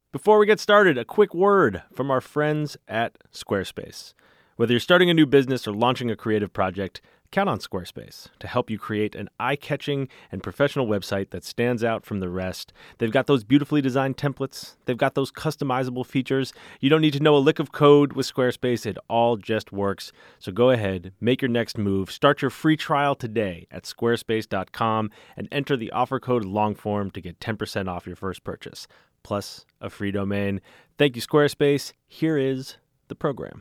Before we get started, a quick word from our friends at Squarespace. Whether you're starting a new business or launching a creative project, count on Squarespace to help you create an eye-catching and professional website that stands out from the rest. They've got those beautifully designed templates. They've got those customizable features. You don't need to know a lick of code with Squarespace. It all just works. So go ahead, make your next move. Start your free trial today at squarespace.com and enter the offer code LONGFORM to get 10% off your first purchase, plus a free domain. Thank you, Squarespace. Here is the program.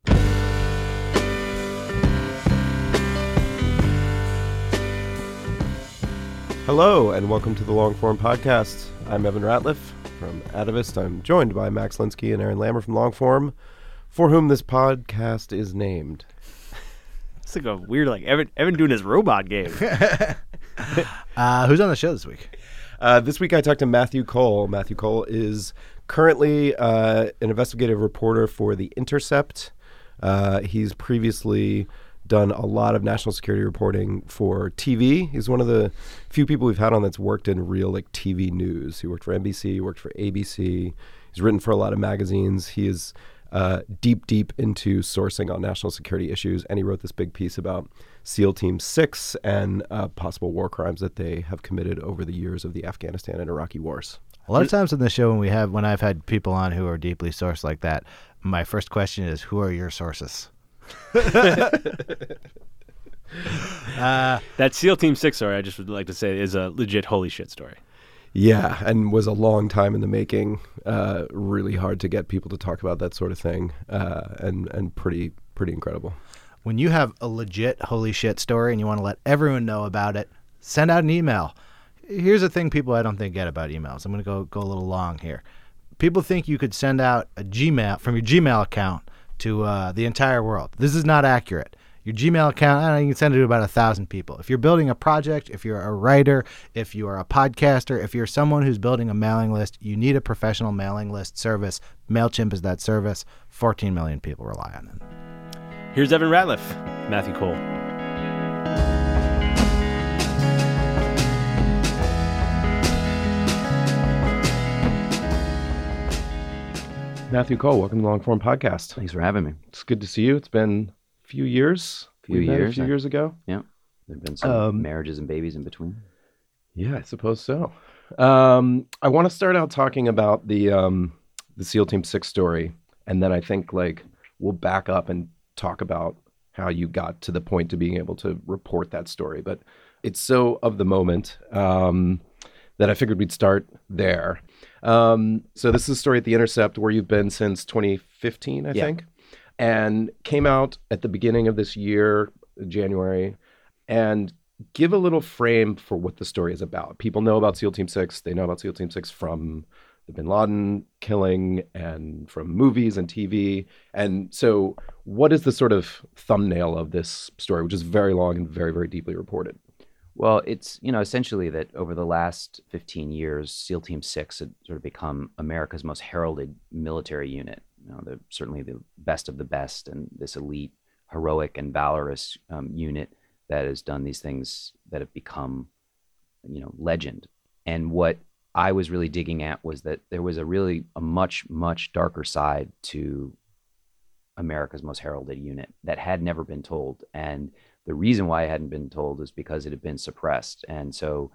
Hello, and welcome to the Longform Podcast. I'm Evan Ratliff from Atavist. I'm joined by Max Linsky and Aaron Lammer from Longform, for whom this podcast is named. It's like a weird, Evan doing his robot game. Who's on the show this week? This week I talked to Matthew Cole. Matthew Cole is currently an investigative reporter for The Intercept. He's previously done a lot of national security reporting for TV. He's one of the few people we've had on that's worked in real TV news. He worked for NBC, he worked for ABC. He's written for a lot of magazines. He is deep into sourcing on national security issues, and he wrote this big piece about SEAL Team 6 and possible war crimes that they have committed over the years of the Afghanistan and Iraqi wars. A lot of times on the show when I've had people on who are deeply sourced like that, my first question is, who are your sources? That SEAL Team 6 story, I just would like to say, is a legit holy shit story. Yeah, and was a long time in the making. Really hard to get people to talk about that sort of thing, and pretty incredible. When you have a legit holy shit story and you want to let everyone know about it, send out an email. Here's the thing people I don't think get about emails. I'm going to go a little long here. People think you could send out a Gmail from your Gmail account to the entire world. This is not accurate. Your Gmail account, you can send it to about 1,000 people. If you're building a project, if you're a writer, if you are a podcaster, if you're someone who's building a mailing list, you need a professional mailing list service. MailChimp is that service. 14 million people rely on it. Here's Evan Ratliff, Matthew Cole. Matthew Cole, welcome to the Longform Podcast. Thanks for having me. It's good to see you. It's been a few years. A few years ago. Yeah. There have been some marriages and babies in between. Yeah, I suppose so. I want to start out talking about the SEAL Team 6 story, and then I think we'll back up and talk about how you got to the point to being able to report that story. But it's so of the moment that I figured we'd start there. So this is a story at The Intercept where you've been since 2015, I think, and came out at the beginning of this year, January, and give a little frame for what the story is about. People know about SEAL Team 6. They know about SEAL Team 6 from the Bin Laden killing and from movies and TV. And so what is the sort of thumbnail of this story, which is very long and very, very deeply reported? Well, it's, essentially that over the last 15 years, SEAL Team 6 had sort of become America's most heralded military unit. They're certainly the best of the best, and this elite, heroic, and valorous unit that has done these things that have become, legend. And what I was really digging at was that there was a much, much darker side to America's most heralded unit that had never been told. And the reason why it hadn't been told is because it had been suppressed. And so,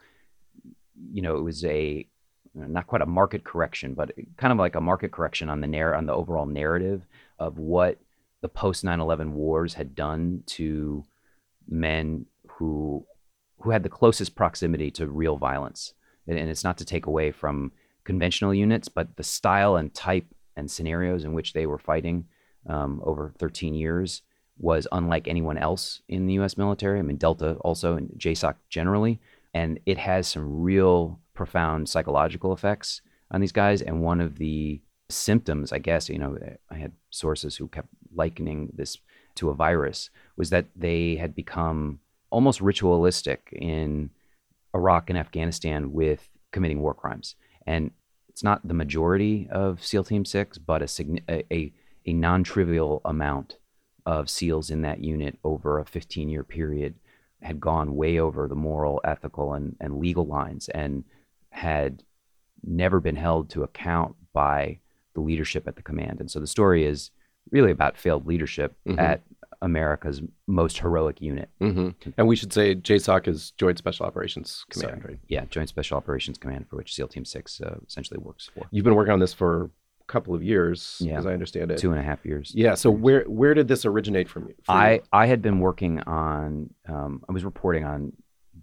it was not quite a market correction, but kind of like a market correction on the overall narrative of what the post 9/11 wars had done to men who had the closest proximity to real violence. And it's not to take away from conventional units, but the style and type and scenarios in which they were fighting over 13 years was unlike anyone else in the U.S. military. I mean, Delta also, and JSOC generally. And it has some real profound psychological effects on these guys. And one of the symptoms, I guess, I had sources who kept likening this to a virus, was that they had become almost ritualistic in Iraq and Afghanistan with committing war crimes. And it's not the majority of SEAL Team 6, but a non-trivial amount of SEALs in that unit over a 15-year period had gone way over the moral, ethical, and legal lines, and had never been held to account by the leadership at the command. And so the story is really about failed leadership at America's most heroic unit. And we should say JSOC is Joint Special Operations Command, right? Yeah, Joint Special Operations Command, for which SEAL Team 6 essentially works for. You've been working on this for a couple of years, as I understand it. 2.5 years. Yeah. So where did this originate from you? I had been working on, I was reporting on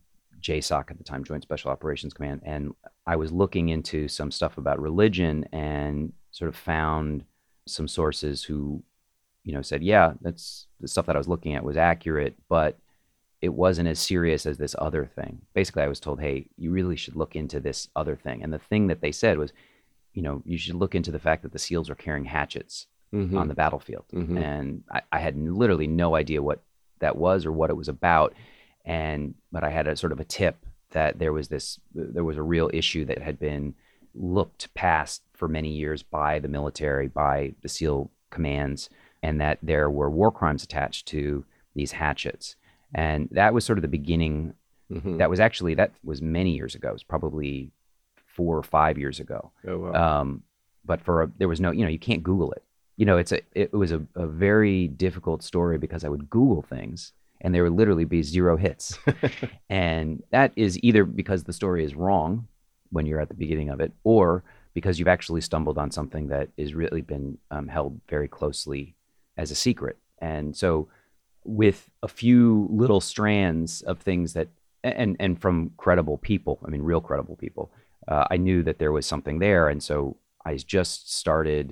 JSOC at the time, Joint Special Operations Command, and I was looking into some stuff about religion and sort of found some sources who, said, yeah, that's the stuff that I was looking at was accurate, but it wasn't as serious as this other thing. Basically, I was told, hey, you really should look into this other thing. And the thing that they said was, you should look into the fact that the SEALs are carrying hatchets on the battlefield. And I had literally no idea what that was or what it was about. But I had a sort of a tip that there was a real issue that had been looked past for many years by the military, by the SEAL commands, and that there were war crimes attached to these hatchets. And that was sort of the beginning. That was many years ago. It was probably 4 or 5 years ago. Oh, wow. But there was no, you can't Google it. It was a very difficult story because I would Google things and there would literally be 0 hits. And that is either because the story is wrong when you're at the beginning of it, or because you've actually stumbled on something that is really been held very closely as a secret. And so with a few little strands of things that, and from credible people, I mean, real credible people, I knew that there was something there. And so I just started,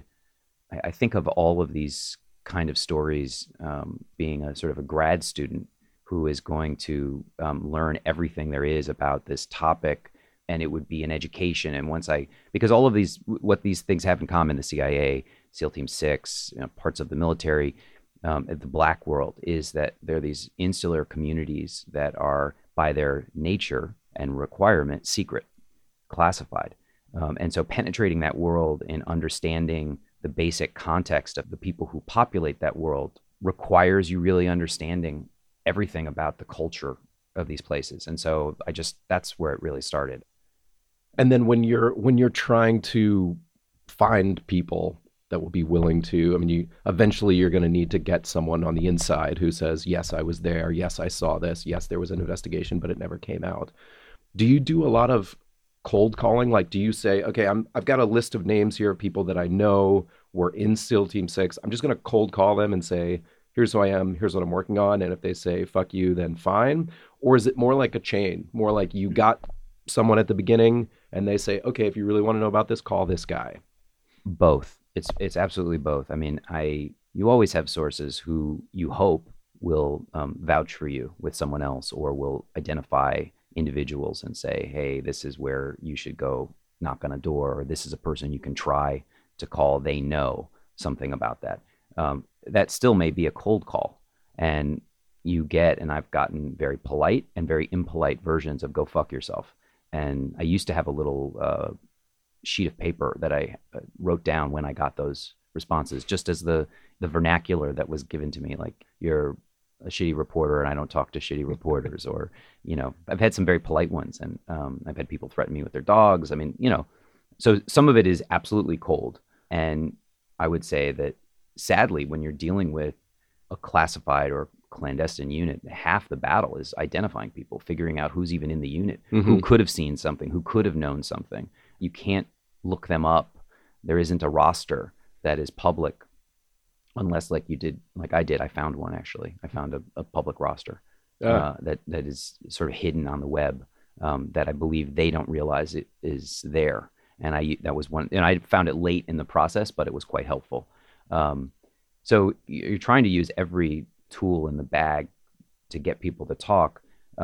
I think of all of these kind of stories being a sort of a grad student who is going to learn everything there is about this topic, and it would be an education. And because all of these, what these things have in common, the CIA, SEAL Team 6, parts of the military, the black world, is that there are these insular communities that are by their nature and requirement secret, classified. And so penetrating that world and understanding the basic context of the people who populate that world requires you really understanding everything about the culture of these places. And so that's where it really started. And then when you're trying to find people that will be willing to, I mean, eventually you're going to need to get someone on the inside who says, yes, I was there. Yes, I saw this. Yes, there was an investigation, but it never came out. Do you do a lot of cold calling? Like, do you say, okay, I've got a list of names here of people that I know were in SEAL Team 6. I'm just going to cold call them and say, here's who I am, here's what I'm working on. And if they say, fuck you, then fine. Or is it more like a chain, more like you got someone at the beginning and they say, okay, if you really want to know about this, call this guy? Both. It's absolutely both. I mean, you always have sources who you hope will vouch for you with someone else, or will identify individuals and say, hey, this is where you should go knock on a door, or this is a person you can try to call. They know something about that. That still may be a cold call. And I've gotten very polite and very impolite versions of go fuck yourself. And I used to have a little sheet of paper that I wrote down when I got those responses, just as the vernacular that was given to me, like, you're a shitty reporter and I don't talk to shitty reporters, or, I've had some very polite ones, and I've had people threaten me with their dogs. I mean, so some of it is absolutely cold. And I would say that sadly, when you're dealing with a classified or clandestine unit, half the battle is identifying people, figuring out who's even in the unit, who could have seen something, who could have known something. You can't look them up. There isn't a roster that is public, unless like I did. I found one, actually. I found a public roster that is sort of hidden on the web, that I believe they don't realize it is there. And that was one, and I found it late in the process, but it was quite helpful. So you're trying to use every tool in the bag to get people to talk.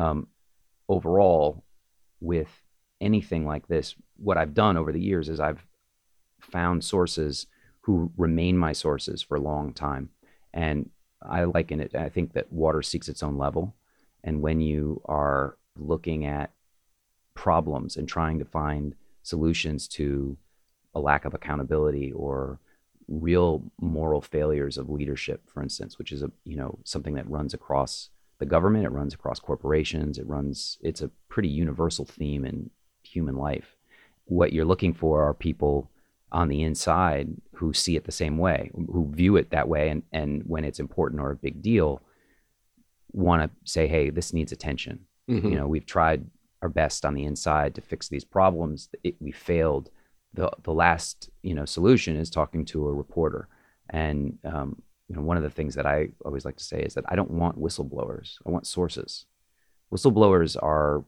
Overall, with anything like this, what I've done over the years is I've found sources who remain my sources for a long time. And I liken it, I think that water seeks its own level. And when you are looking at problems and trying to find solutions to a lack of accountability or real moral failures of leadership, for instance, which is something that runs across the government, it runs across corporations, it's a pretty universal theme in human life. What you're looking for are people on the inside who see it the same way, who view it that way, and when it's important or a big deal, want to say, hey, this needs attention. We've tried our best on the inside to fix these problems. We failed. The last solution is talking to a reporter. And one of the things that I always like to say is that I don't want whistleblowers. I want sources. Whistleblowers are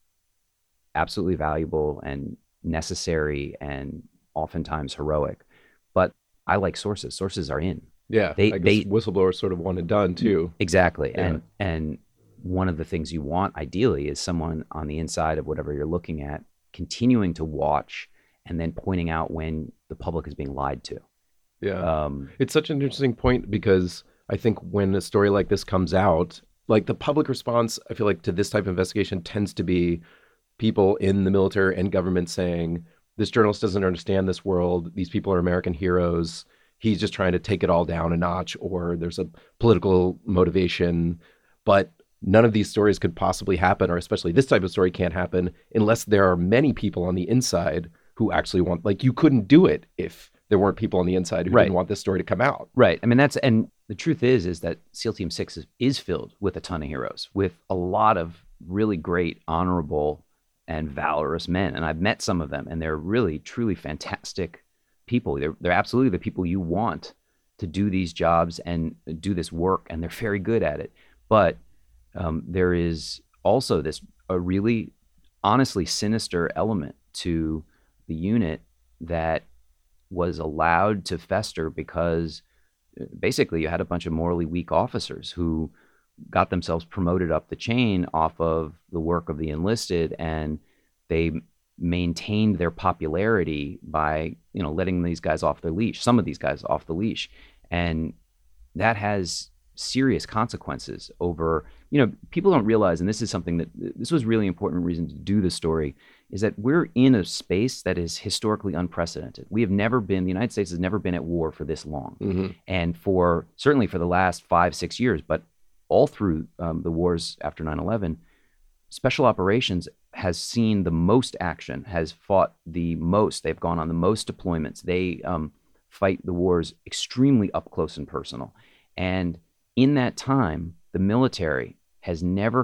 absolutely valuable and necessary and oftentimes heroic, but I like sources. Sources are in. Yeah, I guess whistleblowers sort of want it done too. Exactly. Yeah. And one of the things you want ideally is someone on the inside of whatever you're looking at continuing to watch and then pointing out when the public is being lied to. Yeah. It's such an interesting point because I think when a story like this comes out, like the public response, I feel like to this type of investigation tends to be people in the military and government saying, this journalist doesn't understand this world. These people are American heroes. He's just trying to take it all down a notch, or there's a political motivation. But none of these stories could possibly happen, or especially this type of story can't happen unless there are many people on the inside who actually want, like, you couldn't do it if there weren't people on the inside who Right. didn't want this story to come out. Right. I mean, and the truth is that SEAL Team 6 is filled with a ton of heroes, with a lot of really great, honorable, and valorous men. And I've met some of them, and they're really, truly fantastic people. They're absolutely the people you want to do these jobs and do this work, and they're very good at it. But there is also a really, honestly sinister element to the unit that was allowed to fester because basically you had a bunch of morally weak officers who got themselves promoted up the chain off of the work of the enlisted, and they maintained their popularity by letting these guys off their leash, some of these guys off the leash, and that has serious consequences over, people don't realize, and this is something that this was really important reason to do the story, is that we're in a space that is historically unprecedented. The United States has never been at war for this long. Mm-hmm. And certainly for the last 5-6 years, but all through the wars after 9/11, special operations has seen the most action, has fought the most. They've gone on the most deployments. They fight the wars extremely up close and personal. And in that time, the military has never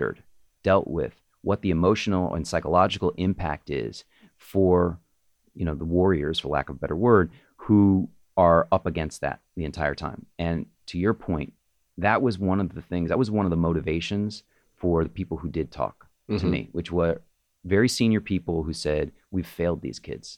dealt with what the emotional and psychological impact is for, the warriors, for lack of a better word, who are up against that the entire time. And to your point, that was one of the motivations for the people who did talk to me, which were very senior people who said, we've failed these kids.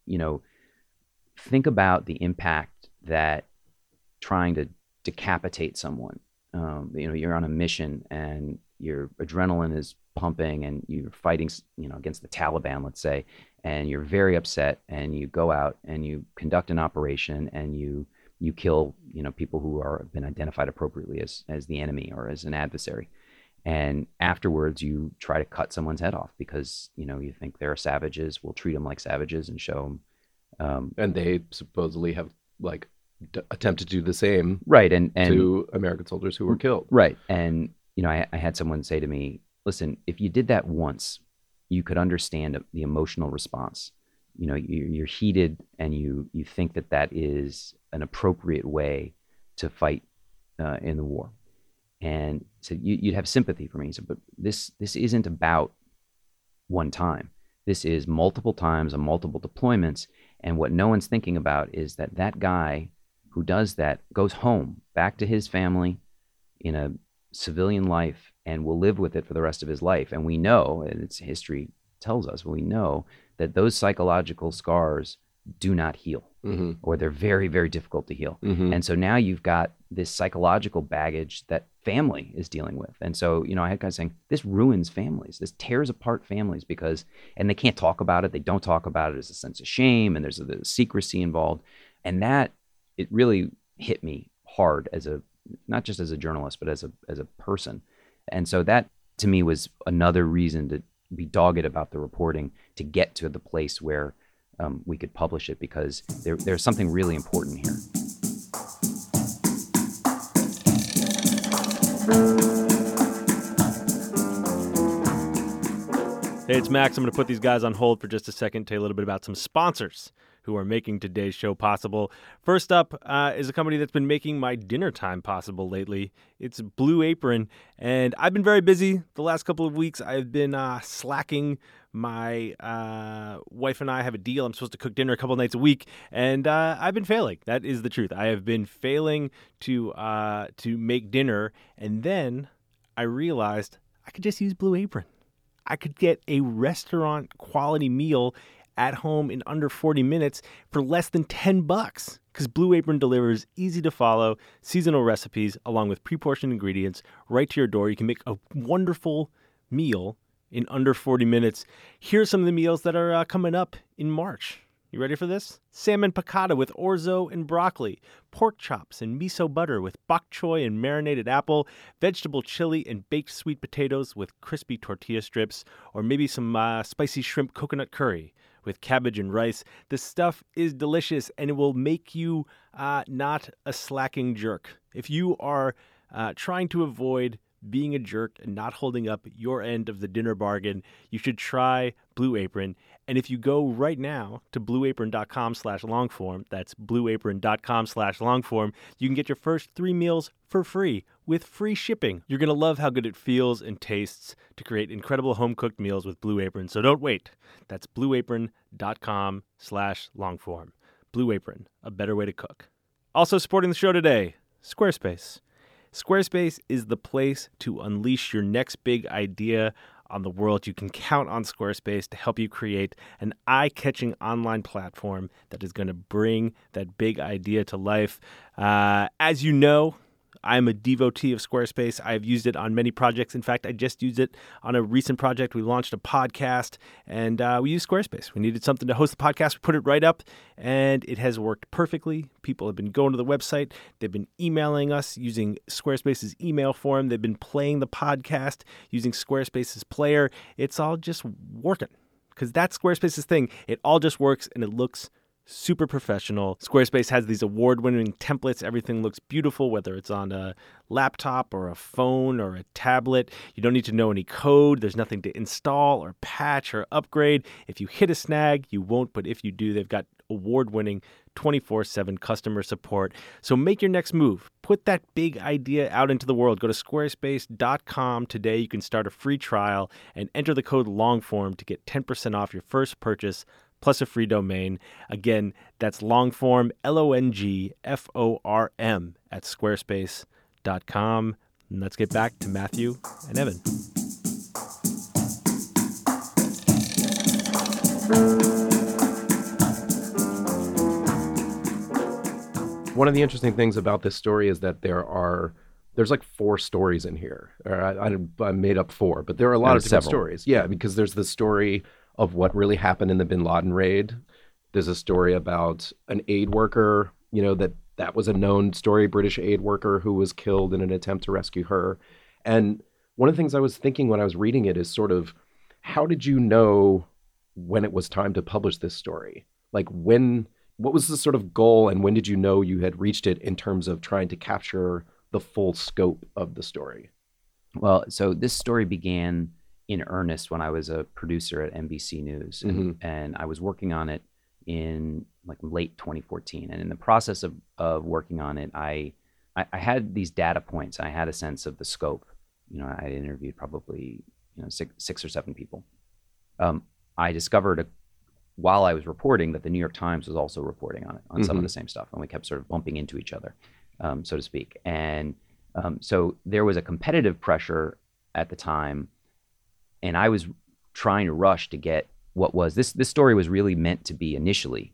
Think about the impact that trying to decapitate someone, you're on a mission and your adrenaline is pumping and you're fighting, against the Taliban, let's say, and you're very upset and you go out and you conduct an operation and you kill, people who have been identified appropriately as the enemy or as an adversary. And afterwards you try to cut someone's head off because, you think they're savages. We'll treat them like savages and show them. And they supposedly have attempted to do the same, right? And to American soldiers who were killed, right? And I had someone say to me, "Listen, if you did that once, you could understand the emotional response. You're heated, and you think that is an appropriate way to fight in the war." And so you'd have sympathy for me. So, but this isn't about one time. This is multiple times and multiple deployments. And what no one's thinking about is that guy who does that goes home back to his family in a civilian life and will live with it for the rest of his life. And we know, and it's history tells us, we know that those psychological scars do not heal, or they're very, very difficult to heal. And so now you've got this psychological baggage that family is dealing with. And so, I had guys saying, this ruins families. This tears apart families and they can't talk about it. They don't talk about it. There's a sense of shame and there's a secrecy involved. And that, it really hit me hard not just as a journalist, but as a person. And so that to me was another reason to be dogged about the reporting, to get to the place where we could publish it, because there's something really important here. Hey, it's Max. I'm going to put these guys on hold for just a second, tell you a little bit about some sponsors who are making today's show possible. First up is a company that's been making my dinner time possible lately. It's Blue Apron, and I've been very busy the last couple of weeks. I've been slacking. My wife and I have a deal. I'm supposed to cook dinner a couple nights a week, and I've been failing. That is the truth. I have been failing to make dinner, and then I realized I could just use Blue Apron. I could get a restaurant quality meal at home in under 40 minutes for less than $10 because Blue Apron delivers easy to follow seasonal recipes along with pre-portioned ingredients right to your door. You can make a wonderful meal in under 40 minutes. Here's some of the meals that are coming up in March. You ready for this? Salmon piccata with orzo and broccoli, pork chops and miso butter with bok choy and marinated apple, vegetable chili and baked sweet potatoes with crispy tortilla strips, or maybe some spicy shrimp coconut curry with cabbage and rice. This stuff is delicious, and it will make you not a slacking jerk. If you are trying to avoid being a jerk and not holding up your end of the dinner bargain, you should try Blue Apron. And if you go right now to blueapron.com/longform, that's blueapron.com/longform, you can get your first 3 meals for free with free shipping. You're going to love how good it feels and tastes to create incredible home-cooked meals with Blue Apron. So don't wait. That's blueapron.com/longform. Blue Apron, a better way to cook. Also supporting the show today, Squarespace. Squarespace is the place to unleash your next big idea on the world. You can count on Squarespace to help you create an eye-catching online platform that is going to bring that big idea to life. As you know, I'm a devotee of Squarespace. I've used it on many projects. In fact, I just used it on a recent project. We launched a podcast, and we used Squarespace. We needed something to host the podcast. We put it right up, and it has worked perfectly. People have been going to the website. They've been emailing us using Squarespace's email form. They've been playing the podcast using Squarespace's player. It's all just working because that's Squarespace's thing. It all just works, and it looks super professional. Squarespace has these award-winning templates. Everything looks beautiful, whether it's on a laptop or a phone or a tablet. You don't need to know any code. There's nothing to install or patch or upgrade. If you hit a snag, you won't, but if you do, they've got award-winning 24/7 customer support. So make your next move. Put that big idea out into the world. Go to squarespace.com today. You can start a free trial and enter the code LONGFORM to get 10% off your first purchase plus a free domain. Again, that's Longform, LONGFORM at squarespace.com. And let's get back to Matthew and Evan. One of the interesting things about this story is that there's like 4 stories in here. I made up 4, but there are a lot of different stories. Yeah, because there's the story of what really happened in the bin Laden raid. There's a story about an aid worker, that was a known story, British aid worker who was killed in an attempt to rescue her. And one of the things I was thinking when I was reading it is sort of, how did you know when it was time to publish this story? Like what was the sort of goal, and when did you know you had reached it in terms of trying to capture the full scope of the story? Well, so this story began in earnest when I was a producer at NBC News, and I was working on it in like late 2014. And in the process of working on it, I had these data points. I had a sense of the scope. I had interviewed probably 6 or 7 people. I discovered while I was reporting that the New York Times was also reporting on it, on some of the same stuff, and we kept sort of bumping into each other, so to speak. And so there was a competitive pressure at the time. And I was trying to rush to get what was this story was really meant to be initially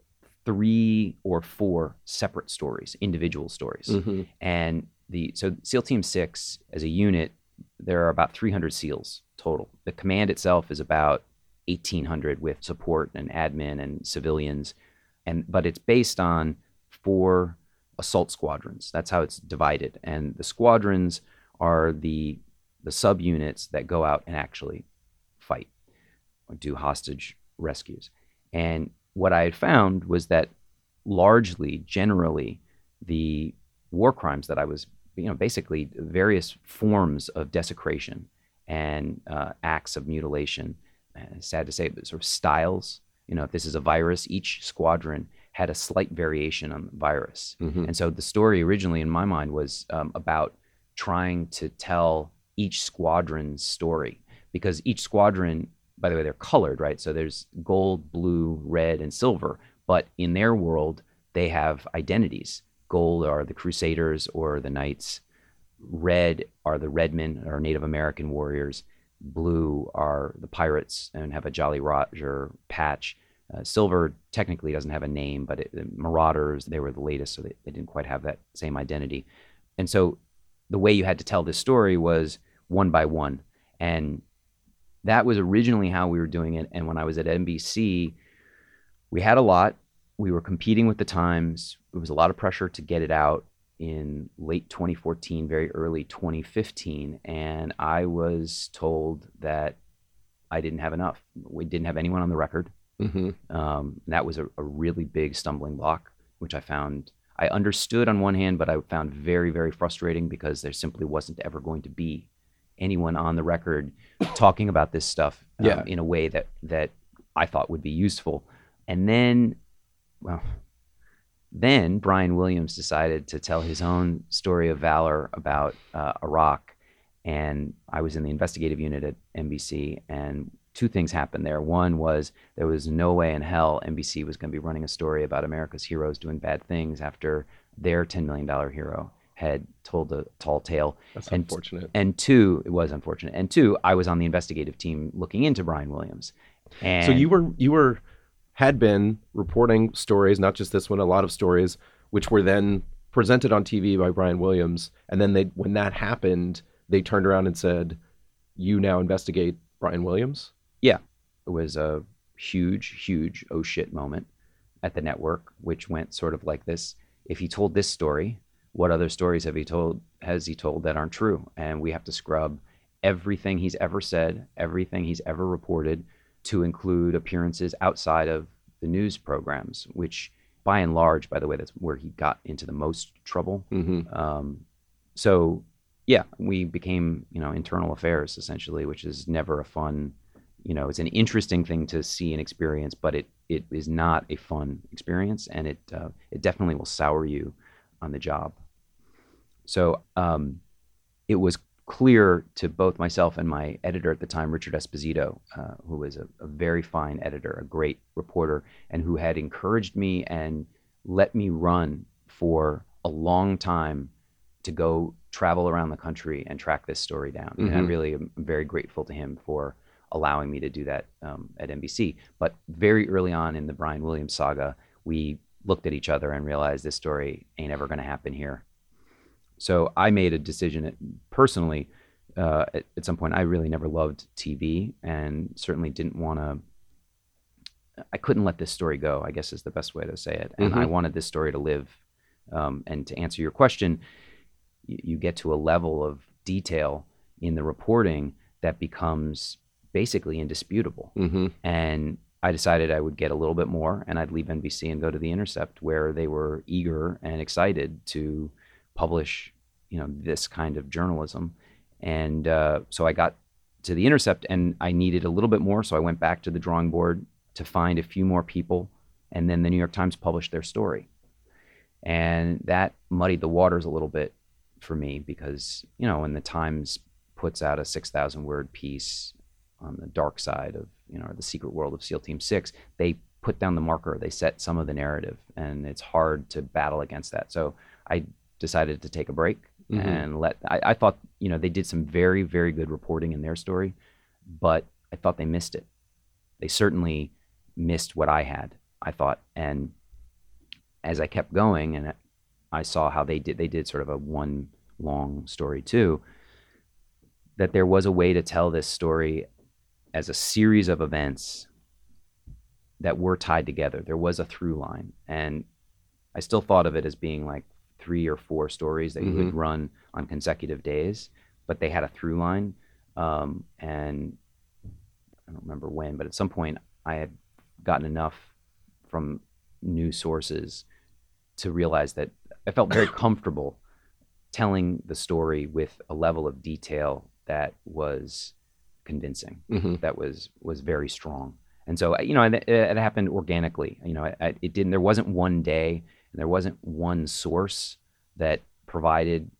3 or 4 separate stories, individual stories. And so SEAL Team 6 as a unit, there are about 300 SEALs total. The command itself is about 1,800 with support and admin and civilians, but it's based on 4 assault squadrons. That's how it's divided. And the squadrons are the subunits that go out and actually fight or do hostage rescues. And what I had found was that largely, generally, the war crimes that I was, basically various forms of desecration and acts of mutilation, sad to say, but sort of styles, if this is a virus, each squadron had a slight variation on the virus. And so the story originally in my mind was about trying to tell each squadron's story, because each squadron, by the way, they're colored, right? So there's gold, blue, red, and silver, but in their world, they have identities. Gold are the Crusaders or the Knights. Red are the Redmen or Native American warriors. Blue are the pirates and have a Jolly Roger patch. Silver technically doesn't have a name, but the Marauders, they were the latest, so they didn't quite have that same identity. And so the way you had to tell this story was one by one. And that was originally how we were doing it. And when I was at NBC, we had a lot. We were competing with the times. It was a lot of pressure to get it out in late 2014, very early 2015. And I was told that I didn't have enough. We didn't have anyone on the record. That was a really big stumbling block, which I understood on one hand, but I found very, very frustrating, because there simply wasn't ever going to be anyone on the record talking about this stuff in a way that I thought would be useful. And then Brian Williams decided to tell his own story of valor about Iraq. And I was in the investigative unit at NBC, and two things happened there. One was there was no way in hell NBC was going to be running a story about America's heroes doing bad things after their $10 million hero had told a tall tale. That's unfortunate. And two, it was unfortunate. And two, I was on the investigative team looking into Brian Williams. And so you had been reporting stories, not just this one, a lot of stories, which were then presented on TV by Brian Williams. And then when that happened, they turned around and said, "You now investigate Brian Williams?" Yeah, it was a huge oh shit moment at the network, which went sort of like this. If he told this story, what other stories has he told that aren't true? And we have to scrub everything he's ever said, everything he's ever reported, to include appearances outside of the news programs, which by and large, by the way, that's where he got into the most trouble. So yeah, we became, internal affairs essentially, which is never a fun, it's an interesting thing to see and experience, but it is not a fun experience, and it definitely will sour you on the job. So it was clear to both myself and my editor at the time, Richard Esposito, who was a very fine editor, a great reporter, and who had encouraged me and let me run for a long time to go travel around the country and track this story down. And I really am very grateful to him for allowing me to do that at NBC. But very early on in the Brian Williams saga, we looked at each other and realized this story ain't ever going to happen here. So I made a decision personally at some point. I really never loved TV, and certainly didn't want to, I couldn't let this story go, I guess is the best way to say it. And I wanted this story to live. And to answer your question, you get to a level of detail in the reporting that becomes basically indisputable. And I decided I would get a little bit more, and I'd leave NBC and go to The Intercept, where they were eager and excited to publish, this kind of journalism. And so I got to The Intercept, and I needed a little bit more, so I went back to the drawing board to find a few more people, and then the New York Times published their story. And that muddied the waters a little bit for me, because, when the Times puts out a 6,000 word piece on the dark side of, the secret world of SEAL Team 6, they put down the marker, they set some of the narrative, and it's hard to battle against that. So I decided to take a break and I thought, they did some very, very good reporting in their story, but I thought they missed it. They certainly missed what I had, I thought. And as I kept going and I saw how they did sort of a one long story too, that there was a way to tell this story as a series of events that were tied together. There was a through line, and I still thought of it as being like 3 or 4 stories that you would run on consecutive days, but they had a through line. And I don't remember when, but at some point I had gotten enough from news sources to realize that I felt very comfortable telling the story with a level of detail that was convincing, that was very strong. And so, it happened organically. It didn't. There wasn't one day, and there wasn't one source that provided.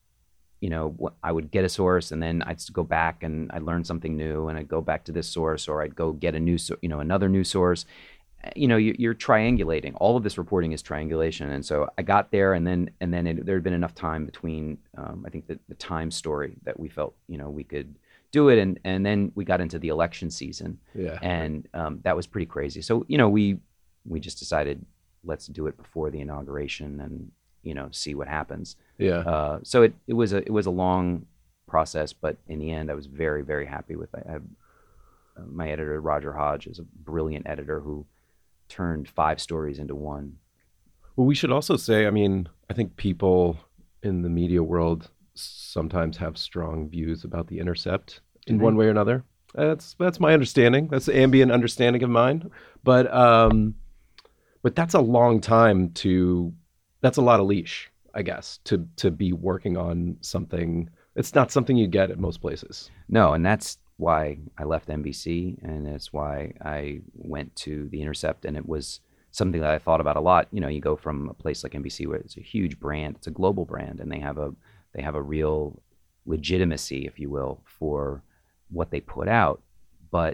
I would get a source, and then I'd go back and I'd learn something new, and I'd go back to this source, or I'd go get another new source. You're triangulating. All of this reporting is triangulation, and so I got there, and then there had been enough time between. I think the Time story that we felt we could do it, and then we got into the election season, and that was pretty crazy. So we just decided, let's do it before the inauguration and see what happens. So it was a long process, but in the end I was very, very happy with it. My editor Roger Hodge is a brilliant editor who turned 5 stories into one. Well, we should also say, I think people in the media world sometimes have strong views about The Intercept in one way or another. That's my understanding. That's the ambient understanding of mine. But that's a long time that's a lot of leash, I guess, to be working on something. It's not something you get at most places. No, and that's why I left NBC, and it's why I went to The Intercept, and it was something that I thought about a lot. You go from a place like NBC where it's a huge brand, it's a global brand, and they have a real legitimacy, if you will, for what they put out. But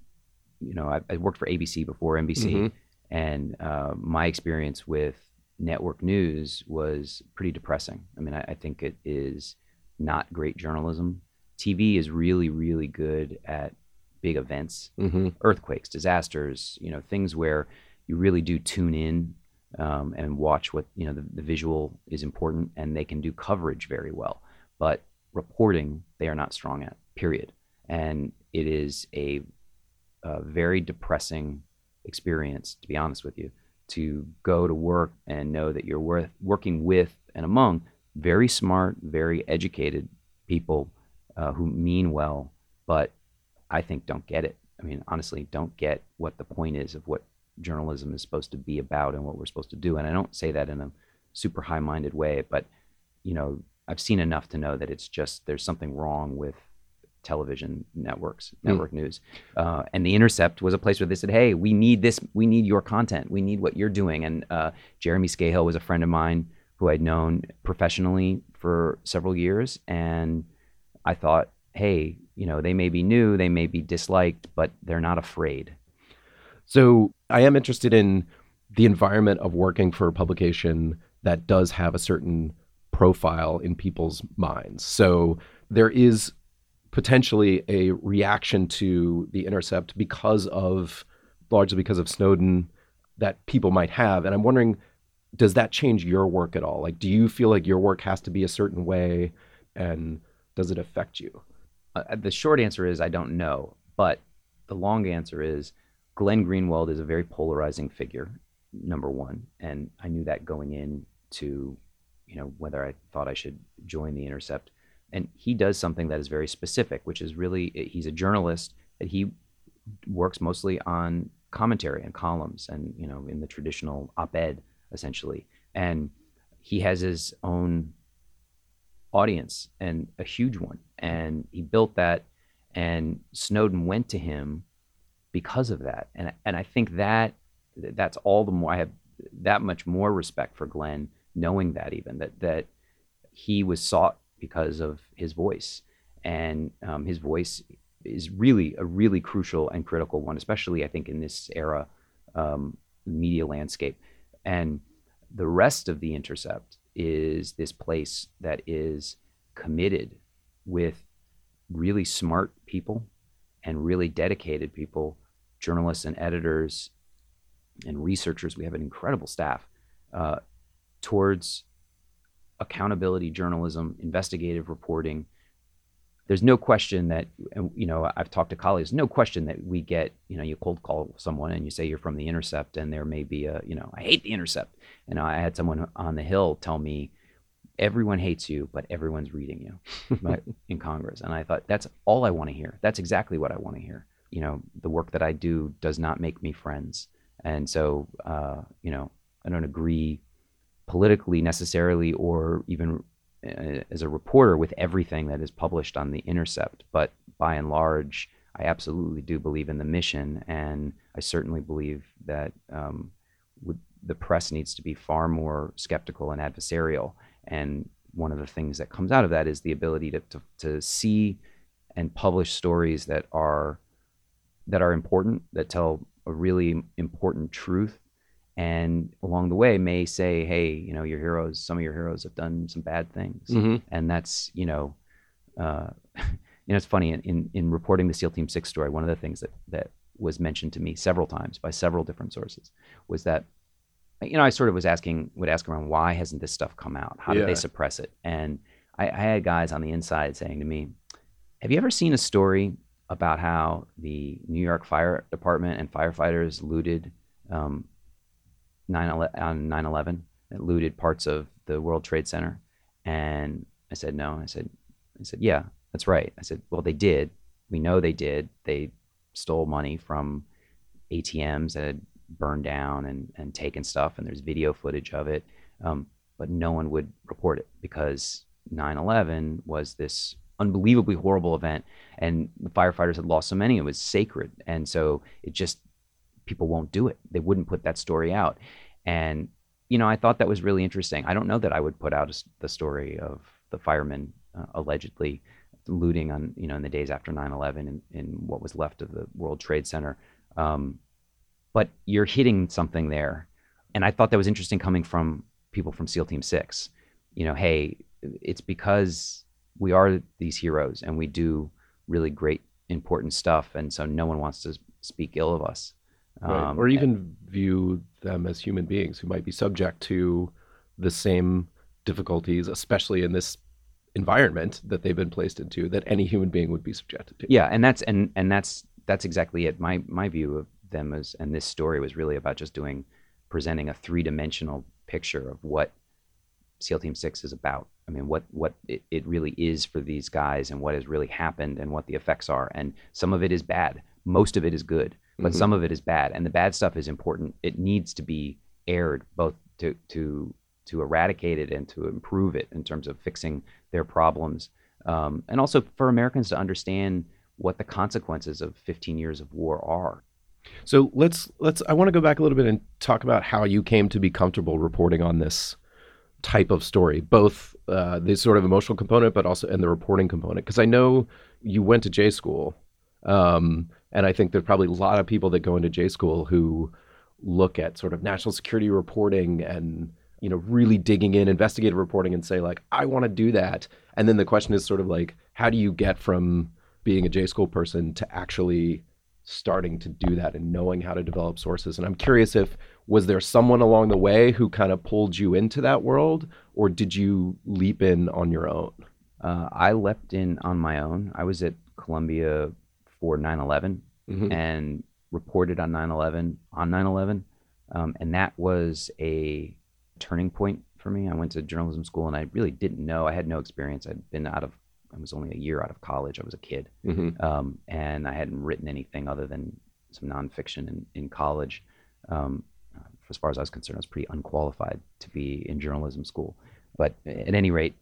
I worked for ABC before NBC, and my experience with network news was pretty depressing. I think it is not great journalism. TV is really, really good at big events, earthquakes, disasters, things where you really do tune in and watch what, the visual is important, and they can do coverage very well. But reporting, they are not strong at, period. And it is a very depressing experience, to be honest with you, to go to work and know that you're working with and among very smart, very educated people who mean well, but I think don't get it. Honestly, don't get what the point is of what journalism is supposed to be about and what we're supposed to do. And I don't say that in a super high-minded way, but I've seen enough to know that it's just, there's something wrong with television networks, network news. And The Intercept was a place where they said, hey, we need this, we need your content, we need what you're doing. And Jeremy Scahill was a friend of mine who I'd known professionally for several years. And I thought, hey, they may be new, they may be disliked, but they're not afraid. So I am interested in the environment of working for a publication that does have a certain profile in people's minds. So there is potentially a reaction to The Intercept largely because of Snowden, that people might have. And I'm wondering, does that change your work at all? Like, do you feel like your work has to be a certain way, and does it affect you? The short answer is I don't know, but the long answer is Glenn Greenwald is a very polarizing figure, number one. And I knew that going into, whether I thought I should join The Intercept. And he does something that is very specific, which is really, he's a journalist, and he works mostly on commentary and columns and, in the traditional op-ed, essentially. And he has his own audience, and a huge one. And he built that, and Snowden went to him because of that. And I think that's all the more, I have that much more respect for Glenn, knowing that even, that he was sought because of his voice. And his voice is really a really crucial and critical one, especially I think in this era, media landscape. And the rest of The Intercept is this place that is committed with really smart people and really dedicated people, journalists and editors and researchers. We have an incredible staff towards accountability journalism, investigative reporting. There's no question that, I've talked to colleagues, no question that we get, you cold call someone and you say you're from The Intercept, and there may be I hate The Intercept. And I had someone on the Hill tell me, everyone hates you, but everyone's reading you in Congress. And I thought, that's all I want to hear. That's exactly what I want to hear. The work that I do does not make me friends. And so, I don't agree politically necessarily, or even as a reporter, with everything that is published on The Intercept. But by and large, I absolutely do believe in the mission, and I certainly believe that the press needs to be far more skeptical and adversarial. And one of the things that comes out of that is the ability to see and publish stories that are important, that tell a really important truth, and along the way may say, hey, some of your heroes have done some bad things. And that's, it's funny, in reporting the SEAL Team 6 story, one of the things that was mentioned to me several times by several different sources was that, I sort of would ask around, why hasn't this stuff come out? How did they suppress it? And I had guys on the inside saying to me, have you ever seen a story about how the New York Fire Department and firefighters looted on 9/11, looted parts of the World Trade Center? And I said, no. I said, yeah, that's right. I said, well, they did. We know they did. They stole money from ATMs that had burned down and taken stuff, and there's video footage of it. But no one would report it because 9/11 was this unbelievably horrible event, and the firefighters had lost so many, it was sacred. And so people won't do it. They wouldn't put that story out. And, I thought that was really interesting. I don't know that I would put out the story of the firemen allegedly looting on, in the days after 9/11 in what was left of the World Trade Center. But you're hitting something there. And I thought that was interesting coming from people from SEAL Team 6. Hey, it's because we are these heroes and we do really great, important stuff. And so no one wants to speak ill of us. Right. Or even view them as human beings who might be subject to the same difficulties, especially in this environment that they've been placed into, that any human being would be subjected to. Yeah, and that's exactly it. My view of them and this story was really about just presenting a three-dimensional picture of what SEAL Team 6 is about. I mean, what it really is for these guys, and what has really happened, and what the effects are. And some of it is bad. Most of it is good, but some of it is bad. And the bad stuff is important. It needs to be aired, both to eradicate it and to improve it in terms of fixing their problems. And also for Americans to understand what the consequences of 15 years of war are. So I want to go back a little bit and talk about how you came to be comfortable reporting on this type of story, both the sort of emotional component, but also and the reporting component. Because I know you went to J school, and I think there's probably a lot of people that go into J school who look at sort of national security reporting and really digging in, investigative reporting, and say like, I want to do that. And then the question is sort of like, how do you get from being a J school person to actually starting to do that and knowing how to develop sources? And I'm curious, was there someone along the way who kind of pulled you into that world, or did you leap in on your own? I leapt in on my own. I was at Columbia for 9/11 and reported on 9/11. And that was a turning point for me. I went to journalism school and I really didn't know. I had no experience. I was only a year out of college. I was a kid. And I hadn't written anything other than some nonfiction in college. As far as I was concerned, I was pretty unqualified to be in journalism school. But at any rate,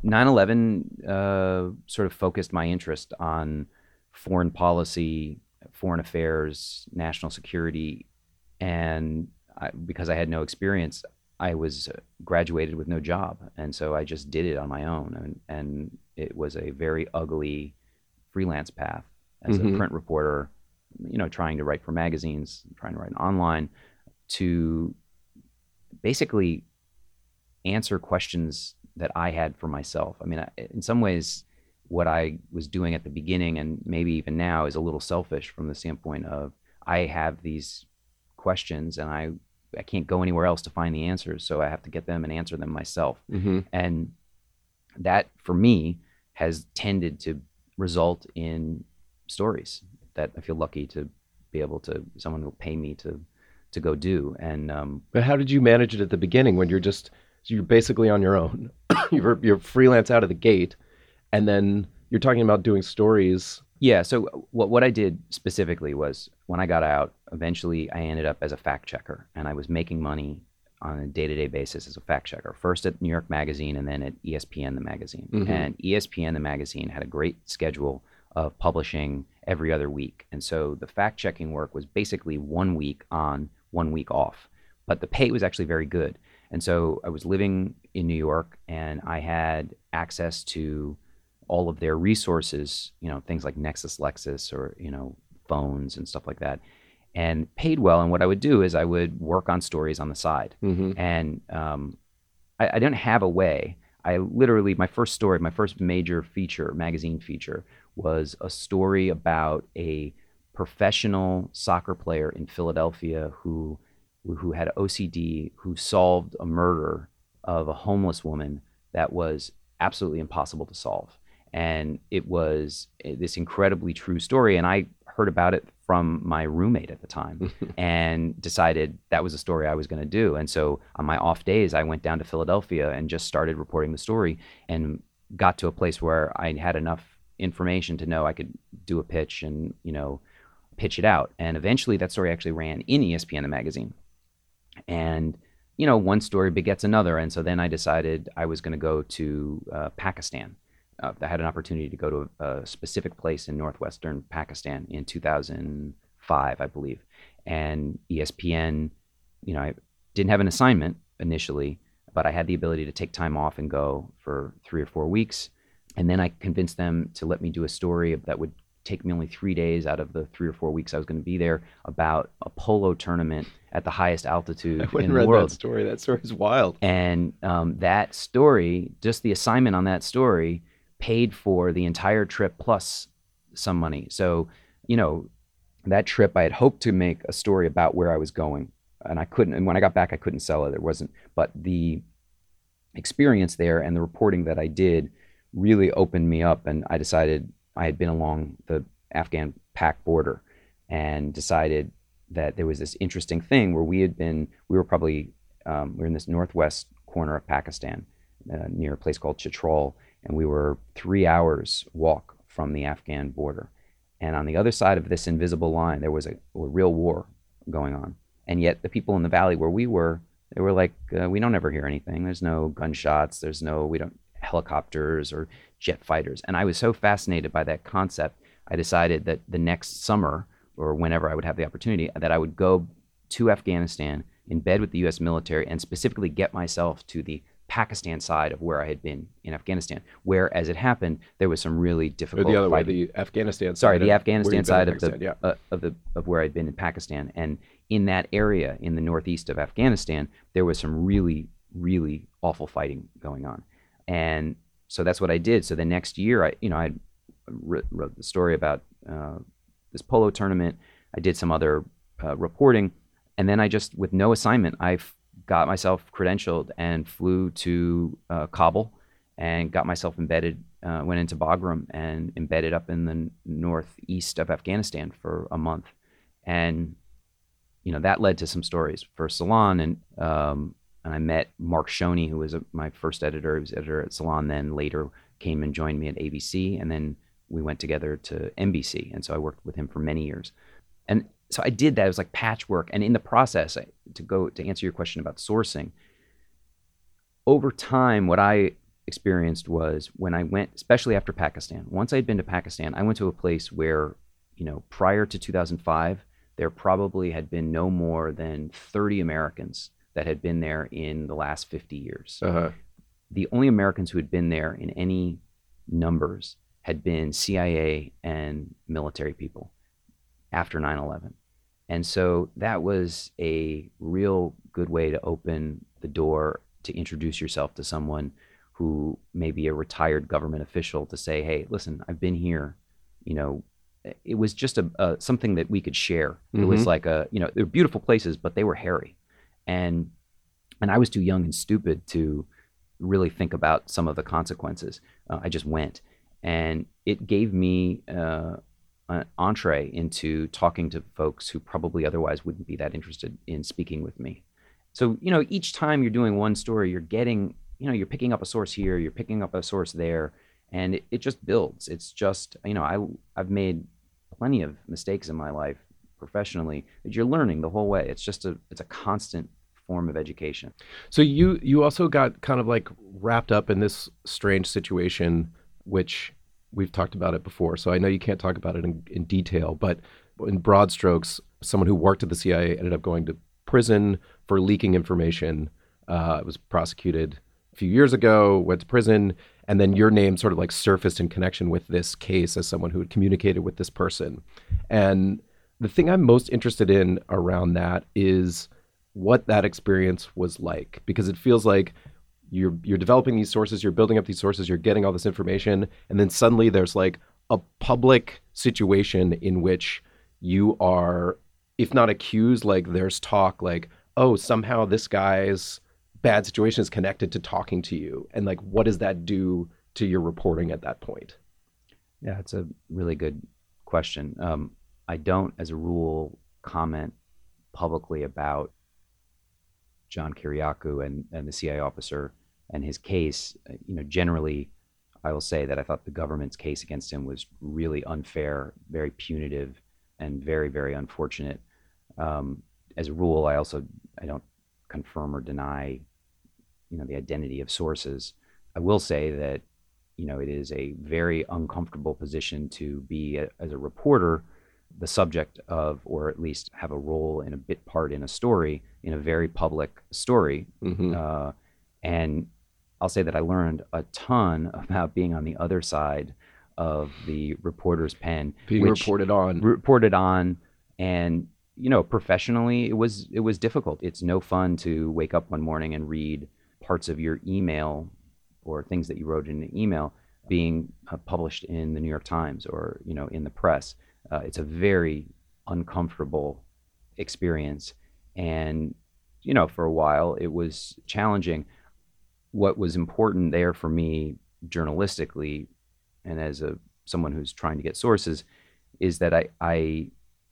9/11 sort of focused my interest on foreign policy, foreign affairs, national security. And because I had no experience, I was graduated with no job. And so I just did it on my own. And it was a very ugly freelance path as a print reporter, trying to write for magazines, trying to write online, to basically answer questions that I had for myself. I mean, in some ways, what I was doing at the beginning, and maybe even now, is a little selfish from the standpoint of I have these questions and I can't go anywhere else to find the answers, so I have to get them and answer them myself. And that, for me, has tended to result in stories that I feel lucky to be able to, someone will pay me to go do. And but how did you manage it at the beginning when you're basically on your own? you're freelance out of the gate, and then you're talking about doing stories. Yeah. So what I did specifically was, when I got out, eventually I ended up as a fact checker, and I was making money on a day-to-day basis as a fact checker, first at New York Magazine and then at ESPN, the magazine. And ESPN, the magazine, had a great schedule of publishing every other week. And so the fact checking work was basically 1 week on, 1 week off. But the pay was actually very good. And so I was living in New York, and I had access to all of their resources, things like NexusLexis or, phones and stuff like that, and paid well. And what I would do is I would work on stories on the side. And I didn't have a way. I literally, my first major feature, magazine feature, was a story about a professional soccer player in Philadelphia who had OCD, who solved a murder of a homeless woman that was absolutely impossible to solve. And it was this incredibly true story. And I heard about it from my roommate at the time and decided that was a story I was going to do. And so on my off days, I went down to Philadelphia and just started reporting the story, and got to a place where I had enough information to know I could do a pitch and, pitch it out. And eventually that story actually ran in ESPN, the magazine. And, one story begets another. And so then I decided I was going to go to Pakistan. I had an opportunity to go to a specific place in northwestern Pakistan in 2005, I believe. And ESPN, I didn't have an assignment initially, but I had the ability to take time off and go for 3 or 4 weeks. And then I convinced them to let me do a story that would take me only 3 days out of the 3 or 4 weeks I was going to be there, about a polo tournament at the highest altitude in the world. That story. That story is wild. And that story, just the assignment on that story, paid for the entire trip plus some money. So, that trip, I had hoped to make a story about where I was going, and I couldn't. And when I got back, I couldn't sell it. There wasn't. But the experience there and the reporting that I did really opened me up, and I decided I had been along the Afghan-Pak border and decided that there was this interesting thing where we were in this northwest corner of Pakistan, near a place called Chitral, and we were 3 hours walk from the Afghan border. And on the other side of this invisible line, there was a real war going on. And yet the people in the valley where we were, they were like, we don't ever hear anything. There's no gunshots. We don't helicopters or jet fighters. And I was so fascinated by that concept, I decided that the next summer, or whenever I would have the opportunity, that I would go to Afghanistan, in bed with the U.S. military, and specifically get myself to the Pakistan side of where I had been in Afghanistan, where, as it happened, there was some really difficult. Or the other fighting. way, the Afghanistan side. Sorry, the Afghanistan side of where I'd been in Pakistan, and in that area, in the northeast of Afghanistan, there was some really, really awful fighting going on, and so that's what I did. So the next year, I wrote the story about this polo tournament. I did some other reporting, and then I just, with no assignment, I got myself credentialed and flew to Kabul and got myself embedded, went into Bagram and embedded up in the northeast of Afghanistan for a month. And, that led to some stories for Salon. And I met Mark Shoney, who was my first editor. He was editor at Salon, then later came and joined me at ABC. And then we went together to NBC. And so I worked with him for many years. And so I did that. It was like patchwork. And in the process, to answer your question about sourcing, over time, what I experienced was when I went, especially after Pakistan, once I'd been to Pakistan, I went to a place where, prior to 2005, there probably had been no more than 30 Americans that had been there in the last 50 years. Uh-huh. The only Americans who had been there in any numbers had been CIA and military people after 9/11. And so that was a real good way to open the door to introduce yourself to someone who may be a retired government official, to say, hey, listen, I've been here. It was just something that we could share. Mm-hmm. It was like they're beautiful places, but they were hairy. And I was too young and stupid to really think about some of the consequences. I just went. And it gave me an entree into talking to folks who probably otherwise wouldn't be that interested in speaking with me. So, each time you're doing one story, you're getting, you're picking up a source here, you're picking up a source there, and it just builds. It's just, I've made plenty of mistakes in my life professionally that you're learning the whole way. It's a constant form of education. So you also got kind of like wrapped up in this strange situation, which we've talked about it before, so I know you can't talk about it in detail, but in broad strokes, someone who worked at the CIA ended up going to prison for leaking information. Was prosecuted a few years ago, went to prison, and then your name sort of like surfaced in connection with this case as someone who had communicated with this person. And the thing I'm most interested in around that is what that experience was like, because it feels like you're developing these sources, you're building up these sources, you're getting all this information, and then suddenly there's like a public situation in which you are, if not accused, like there's talk like, oh, somehow this guy's bad situation is connected to talking to you. And like, what does that do to your reporting at that point? Yeah, it's a really good question. I don't, as a rule, comment publicly about John Kiriakou and the CIA officer and his case. Generally, I will say that I thought the government's case against him was really unfair, very punitive, and very, very unfortunate. As a rule, I don't confirm or deny, the identity of sources. I will say that, it is a very uncomfortable position to be as a reporter, the subject of, or at least have a role in a bit part in a story, in a very public story. Mm-hmm. And I'll say that I learned a ton about being on the other side of the reporter's pen. Being reported on. And, professionally, it was difficult. It's no fun to wake up one morning and read parts of your email or things that you wrote in an email being published in the New York Times or, in the press. It's a very uncomfortable experience. And, for a while it was challenging. What was important there for me journalistically and as someone who's trying to get sources is that I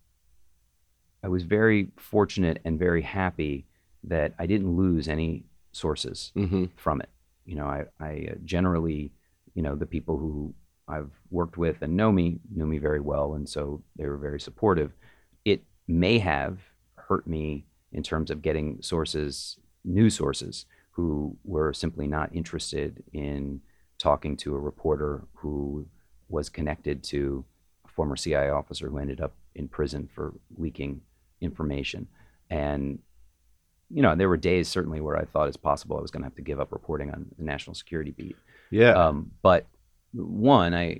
was very fortunate and very happy that I didn't lose any sources mm-hmm. from it. I generally, the people who I've worked with and knew me very well, and so they were very supportive. It may have hurt me in terms of getting news sources, who were simply not interested in talking to a reporter who was connected to a former CIA officer who ended up in prison for leaking information. And, there were days certainly where I thought it's possible I was going to have to give up reporting on the national security beat. Yeah. But one, I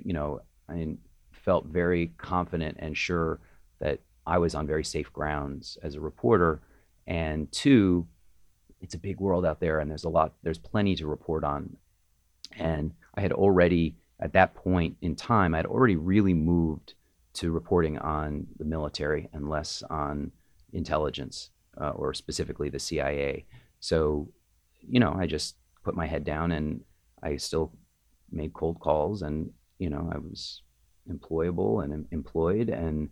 felt very confident and sure that I was on very safe grounds as a reporter. And two, it's a big world out there and there's plenty to report on. And I had already, at that point in time, I had already really moved to reporting on the military and less on intelligence or specifically the CIA. So, I just put my head down and I still made cold calls and, I was employable and employed, and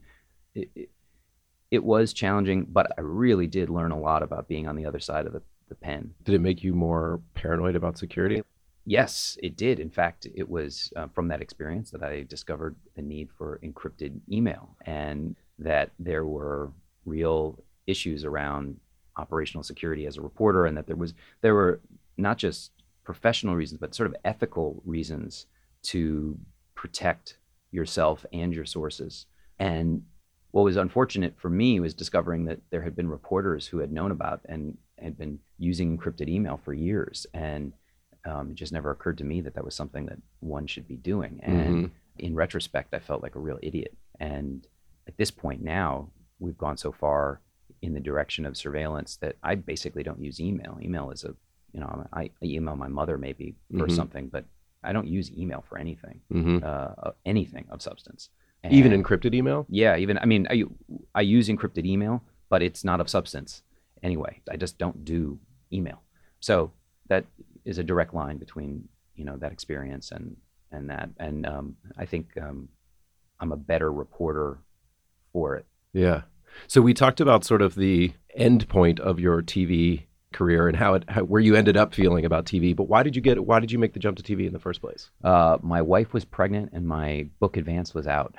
it was challenging, but I really did learn a lot about being on the other side of the pen. Did it make you more paranoid about security? Yes, it did. In fact, it was from that experience that I discovered the need for encrypted email, and that there were real issues around operational security as a reporter, and that there were not just professional reasons, but sort of ethical reasons to protect yourself and your sources. And what was unfortunate for me was discovering that there had been reporters who had known about and had been using encrypted email for years. And it just never occurred to me that was something that one should be doing. And in retrospect, I felt like a real idiot. And at this point now, we've gone so far in the direction of surveillance that I basically don't use email. Email is I email my mother maybe for something, but I don't use email for anything, anything of substance. And even encrypted email? Yeah, I use encrypted email, but it's not of substance anyway. I just don't do email. So that is a direct line between, that experience and that. And I think I'm a better reporter for it. Yeah. So we talked about sort of the end point of your TV career and where you ended up feeling about TV, but why did you make the jump to TV in the first place? My wife was pregnant and my book Advance was out.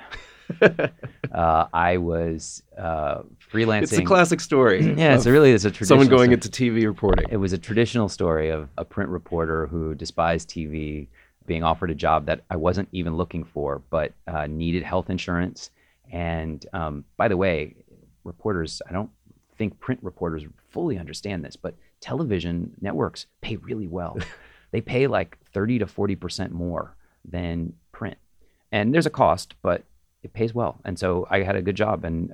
I was freelancing. It's a classic story. Yeah, it's a traditional someone going story. into TV reporting. It was a traditional story of a print reporter who despised TV, being offered a job that I wasn't even looking for, but needed health insurance. And by the way, reporters, I don't think print reporters fully understand this, but television networks pay really well. They pay like 30 to 40% more than print. And there's a cost, but it pays well. And so I had a good job. And,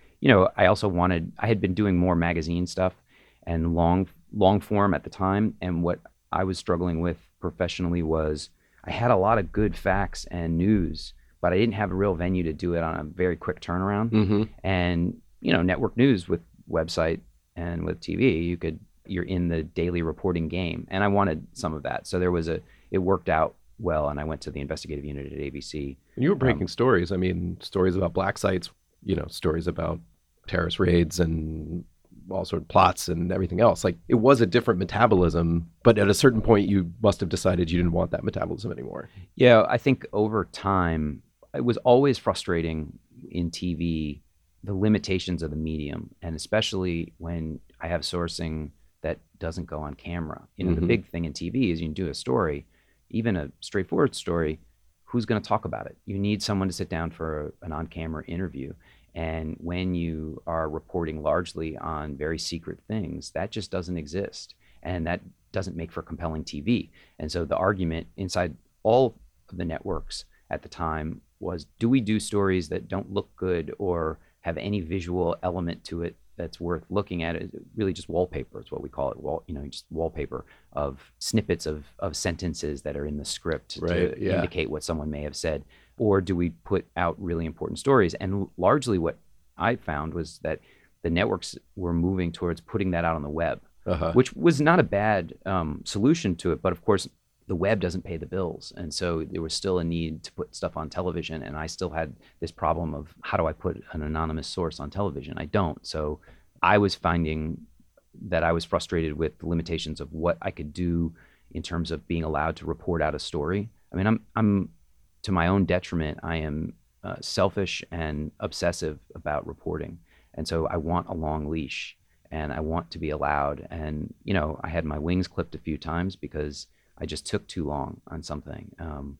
I had been doing more magazine stuff and long form at the time. And what I was struggling with professionally was I had a lot of good facts and news, but I didn't have a real venue to do it on a very quick turnaround. Mm-hmm. And, network news with website and with TV, you're in the daily reporting game. And I wanted some of that. So it worked out well. And I went to the investigative unit at ABC. And you were breaking stories. I mean, stories about black sites, stories about terrorist raids and all sort of plots and everything else. Like, it was a different metabolism, but at a certain point you must have decided you didn't want that metabolism anymore. Yeah, I think over time, it was always frustrating in TV, the limitations of the medium, and especially when I have sourcing that doesn't go on camera. The big thing in TV is you can do a story, even a straightforward story, who's going to talk about it? You need someone to sit down for an on-camera interview. And when you are reporting largely on very secret things, that just doesn't exist. And that doesn't make for compelling TV. And so the argument inside all of the networks at the time was, do we do stories that don't look good or have any visual element to it that's worth looking at? It really just wallpaper is what we call it. Just wallpaper of snippets of sentences that are in the script to indicate what someone may have said. Or do we put out really important stories? And largely what I found was that the networks were moving towards putting that out on the web, which was not a bad solution to it. But of course, the web doesn't pay the bills. And so there was still a need to put stuff on television. And I still had this problem of, how do I put an anonymous source on television? I don't. So I was finding that I was frustrated with the limitations of what I could do in terms of being allowed to report out a story. I mean, I'm to my own detriment, I am selfish and obsessive about reporting. And so I want a long leash and I want to be allowed. And, I had my wings clipped a few times because I just took too long on something.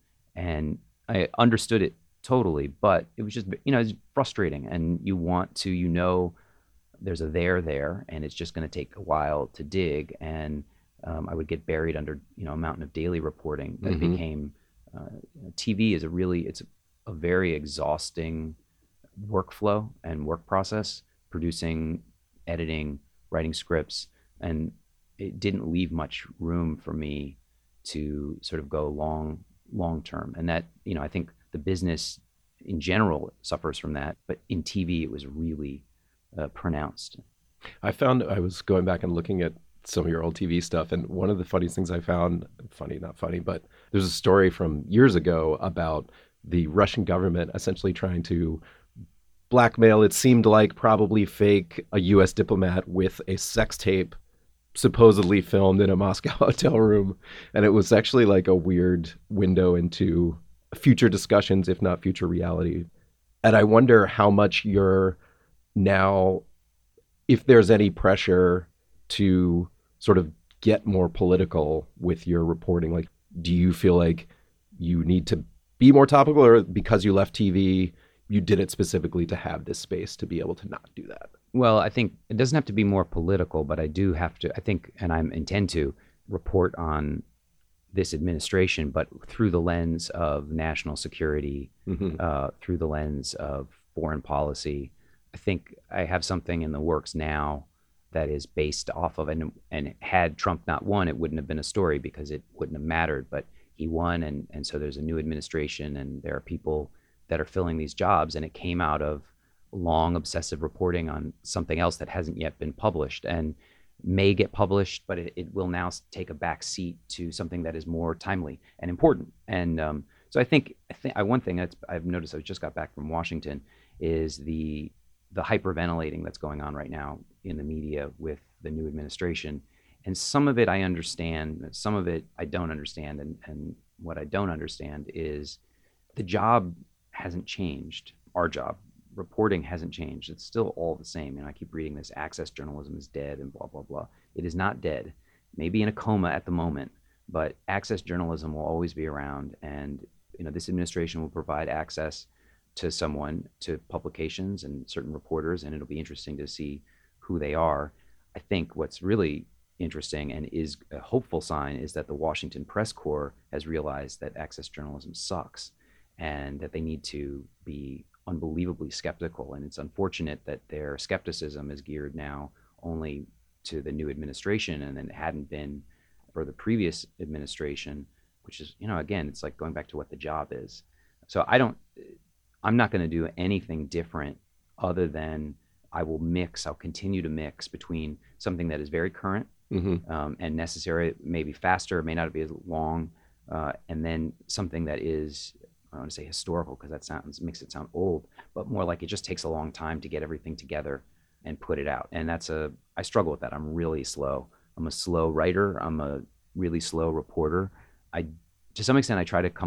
And I understood it totally, but it was just, it's frustrating. And you want to, there's a there, and it's just going to take a while to dig. And I would get buried under, a mountain of daily reporting that became, TV is it's a very exhausting workflow and work process, producing, editing, writing scripts. And it didn't leave much room for me to sort of go long term. And that, I think the business in general suffers from that, but in TV it was really pronounced. I found, I was going back and looking at some of your old TV stuff, and one of the funniest things I found, funny, not funny, but there's a story from years ago about the Russian government essentially trying to blackmail, it seemed like probably fake, a U.S. diplomat with a sex tape supposedly filmed in a Moscow hotel room. And it was actually like a weird window into future discussions, if not future reality. And I wonder how much you're now, if there's any pressure to sort of get more political with your reporting. Like, do you feel like you need to be more topical, or because you left TV, you did it specifically to have this space to be able to not do that? Well, I think it doesn't have to be more political, but I do have to, I think, and I intend to report on this administration, but through the lens of national security, through the lens of foreign policy. I think I have something in the works now that is based off of, and had Trump not won, it wouldn't have been a story because it wouldn't have mattered, but he won. And so there's a new administration and there are people that are filling these jobs. And it came out of long obsessive reporting on something else that hasn't yet been published and may get published, but it will now take a back seat to something that is more timely and important. And so I think one thing that I've noticed, I just got back from Washington, is the hyperventilating that's going on right now in the media with the new administration. And some of it I understand, some of it I don't understand. And what I don't understand is the job hasn't changed. Our job, reporting, hasn't changed. It's still all the same. And I keep reading this, access journalism is dead and blah, blah, blah. It is not dead. Maybe in a coma at the moment, but access journalism will always be around, and this administration will provide access to someone, to publications and certain reporters, and it'll be interesting to see who they are. I think what's really interesting and is a hopeful sign is that the Washington Press Corps has realized that access journalism sucks and that they need to be unbelievably skeptical. And it's unfortunate that their skepticism is geared now only to the new administration, and then it hadn't been for the previous administration, which is, again, it's like going back to what the job is. So I'm not going to do anything different other than I'll continue to mix between something that is very current and necessary, maybe faster, may not be as long, and then something that is, I want to say historical because that makes it sound old, but more like it just takes a long time to get everything together and put it out. And I struggle with that. I'm really slow. I'm a slow writer. I'm a really slow reporter. To some extent, I try to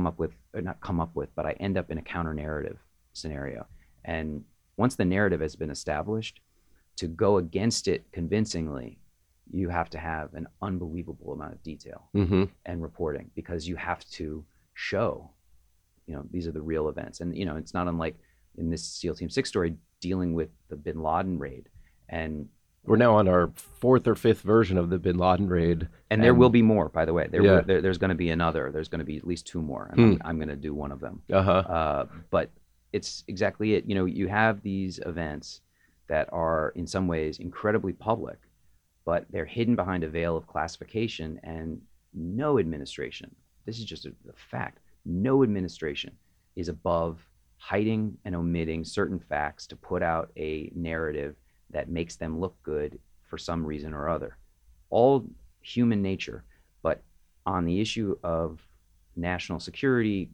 but I end up in a counter narrative scenario. And once the narrative has been established, to go against it convincingly, you have to have an unbelievable amount of detail and reporting, because you have to show, these are the real events. And, it's not unlike in this SEAL Team 6 story dealing with the bin Laden raid. And we're now on our 4th or 5th version of the bin Laden raid. And there will be more, by the way. There's going to be another. There's going to be at least 2 more. And I'm going to do one of them. But it's exactly it. You have these events that are in some ways incredibly public, but they're hidden behind a veil of classification, and no administration, this is just a fact, no administration is above hiding and omitting certain facts to put out a narrative that makes them look good for some reason or other. All human nature. But on the issue of national security,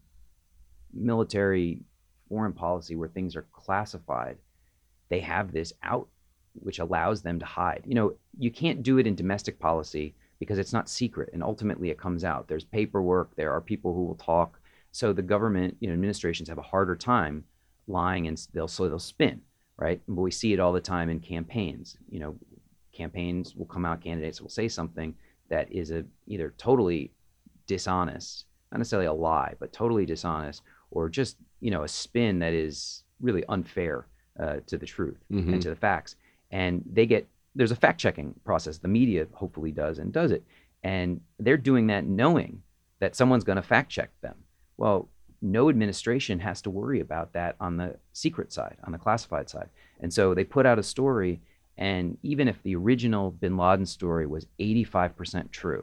military, foreign policy, where things are classified, they have this out which allows them to hide. You can't do it in domestic policy because it's not secret, and ultimately it comes out. There's paperwork, there are people who will talk. So the government, administrations have a harder time lying, and they'll spin, right? But we see it all the time in campaigns. Campaigns will come out, candidates will say something that is either totally dishonest, not necessarily a lie, but totally dishonest, or just, a spin that is really unfair to the truth and to the facts. And there's a fact-checking process. The media hopefully does it. And they're doing that knowing that someone's going to fact-check them. Well, no administration has to worry about that on the secret side, on the classified side. And so they put out a story, and even if the original bin Laden story was 85% true,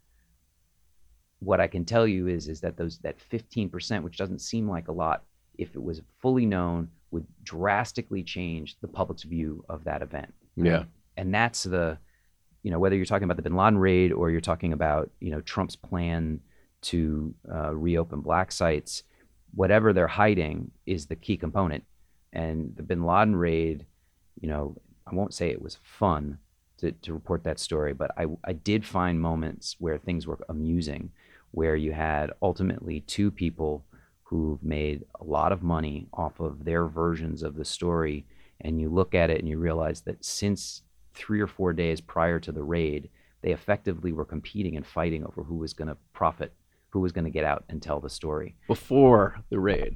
what I can tell you is that that 15%, which doesn't seem like a lot, if it was fully known, would drastically change the public's view of that event. Yeah. And that's whether you're talking about the bin Laden raid or you're talking about, Trump's plan to reopen black sites, whatever they're hiding is the key component. And the bin Laden raid, I won't say it was fun to report that story, but I did find moments where things were amusing, where you had ultimately 2 people who've made a lot of money off of their versions of the story. And you look at it and you realize that since 3 or 4 days prior to the raid, they effectively were competing and fighting over who was going to profit, who was going to get out and tell the story. Before the raid.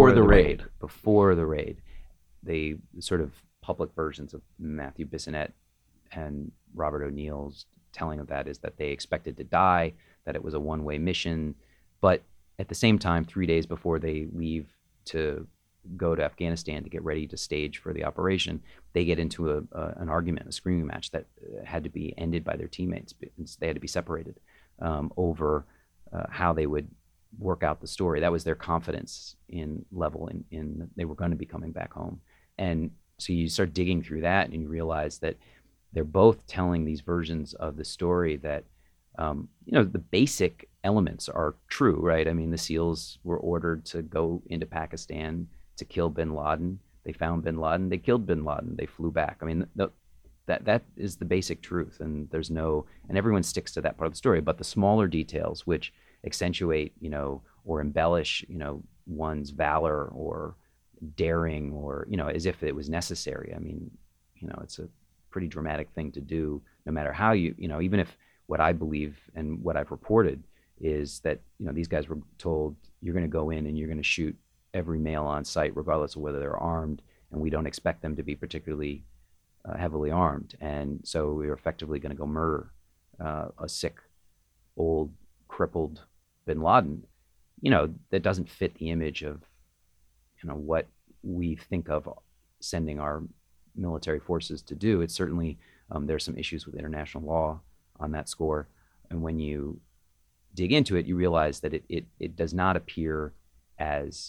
The sort of public versions of Matthew Bissonnette and Robert O'Neill's telling of that is that they expected to die, that it was a one-way mission. But at the same time, 3 days before they leave to go to Afghanistan to get ready to stage for the operation, they get into an argument, a screaming match that had to be ended by their teammates. They had to be separated over how they would work out the story. That was their confidence in they were going to be coming back home. And so you start digging through that and you realize that they're both telling these versions of the story that, the basic elements are true, right? I mean, the SEALs were ordered to go into Pakistan to kill bin Laden. They found bin Laden. They killed bin Laden. They flew back. I mean, that is the basic truth. And and everyone sticks to that part of the story. But the smaller details, which accentuate, or embellish, one's valor or daring or, as if it was necessary. I mean, it's a pretty dramatic thing to do, no matter how even if what I believe and what I've reported is that, these guys were told, you're going to go in and you're going to shoot every male on site, regardless of whether they're armed, and we don't expect them to be particularly heavily armed. And so we were effectively going to go murder a sick, old, crippled bin Laden. That doesn't fit the image of, what we think of sending our military forces to do. It's certainly, there's some issues with international law on that score. And when you dig into it, you realize that it does not appear as,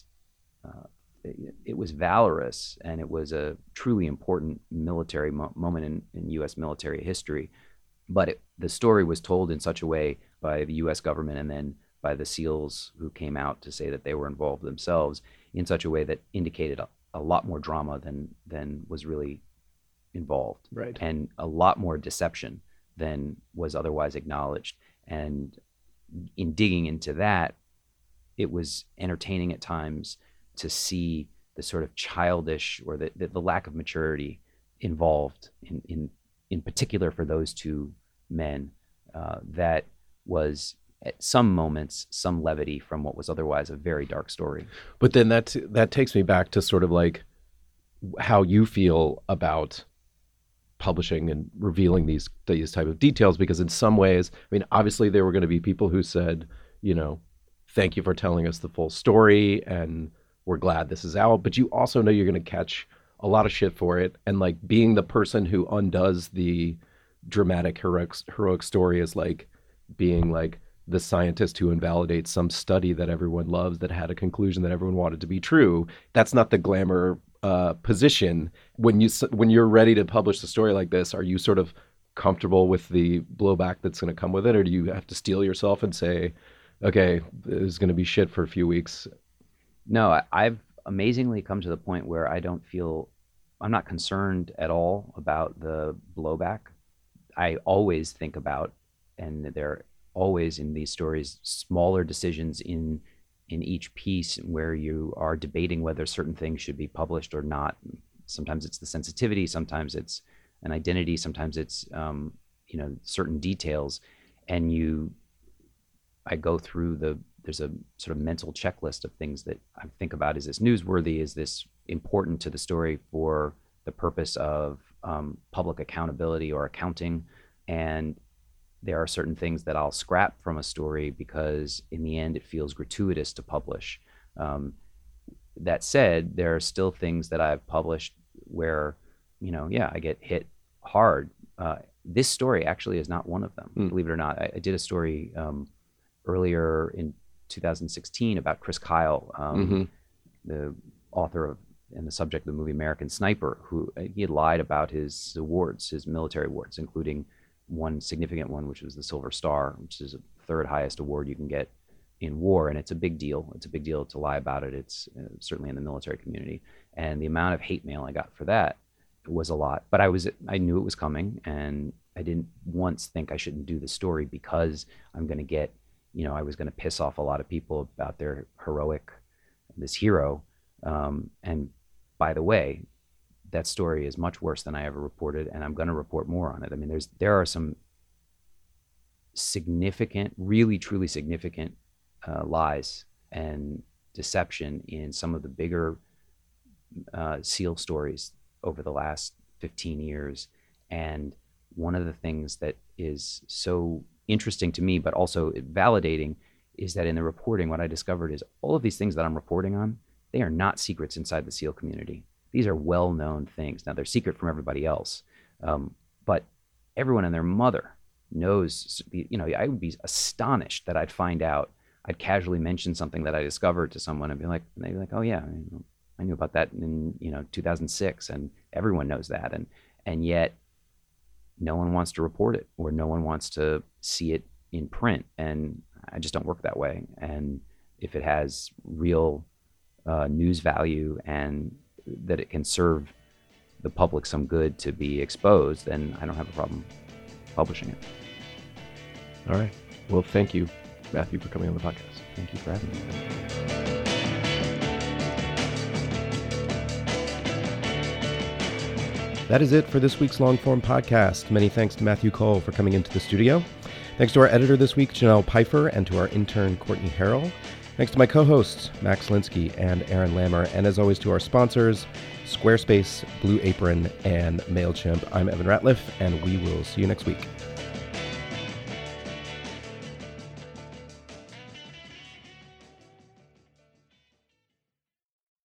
it was valorous, and it was a truly important military moment in U.S. military history. But the story was told in such a way by the U.S. government and then by the SEALs who came out to say that they were involved themselves in such a way that indicated a lot more drama than was really involved. Right. And a lot more deception than was otherwise acknowledged. And in digging into that, it was entertaining at times to see the sort of childish or the lack of maturity involved in particular for those two men, that was at some moments some levity from what was otherwise a very dark story. But then that takes me back to sort of like how you feel about publishing and revealing these type of details, because in some ways, obviously there were going to be people who said, thank you for telling us the full story and we're glad this is out, but you also know you're going to catch a lot of shit for it. And like being the person who undoes the dramatic heroic story is like being like the scientist who invalidates some study that everyone loves that had a conclusion that everyone wanted to be true. That's not the glamour position. When you're ready to publish a story like this, are you sort of comfortable with the blowback that's going to come with it, or do you have to steel yourself and say, okay, there's going to be shit for a few weeks? No, I've amazingly come to the point where I'm not concerned at all about the blowback. I always think about, and there are always in these stories, smaller decisions in each piece where you are debating whether certain things should be published or not. Sometimes it's the sensitivity, sometimes it's an identity, sometimes it's certain details, and I go through there's a sort of mental checklist of things that I think about. Is this newsworthy? Is this important to the story for the purpose of public accountability or accounting? And there are certain things that I'll scrap from a story because in the end it feels gratuitous to publish. That said, there are still things that I've published where, I get hit hard. This story actually is not one of them, believe it or not. I did a story earlier in 2016 about Chris Kyle, the author of and the subject of the movie American Sniper, who he had lied about his awards, his military awards, including one significant one, which was the Silver Star, which is the third highest award you can get in war. And it's a big deal. It's a big deal to lie about it. It's certainly in the military community. And the amount of hate mail I got for that was a lot. But I knew it was coming, and I didn't once think I shouldn't do the story because I'm going to get, I was going to piss off a lot of people about their this hero. And by the way, that story is much worse than I ever reported, and I'm going to report more on it. There are some significant, really, truly significant lies and deception in some of the bigger SEAL stories over the last 15 years. And one of the things that is so interesting to me, but also validating, is that in the reporting, what I discovered is all of these things that I'm reporting on, they are not secrets inside the SEAL community. These are well-known things. Now, they're secret from everybody else, but everyone and their mother knows. I would be astonished that I'd find out. I'd casually mention something that I discovered to someone and they'd be like, "Oh yeah, I knew about that in 2006," and everyone knows that, and yet no one wants to report it, or no one wants to see it in print. And I just don't work that way. And if it has real news value and that it can serve the public some good to be exposed, then I don't have a problem publishing it. All right. Well, thank you, Matthew, for coming on the podcast. Thank you for having me. That is it for this week's long-form podcast. Many thanks to Matthew Cole for coming into the studio. Thanks to our editor this week, Janelle Pfeiffer, and to our intern, Courtney Harrell. Thanks to my co-hosts, Max Linsky and Aaron Lammer. And as always, to our sponsors, Squarespace, Blue Apron, and MailChimp. I'm Evan Ratliff, and we will see you next week.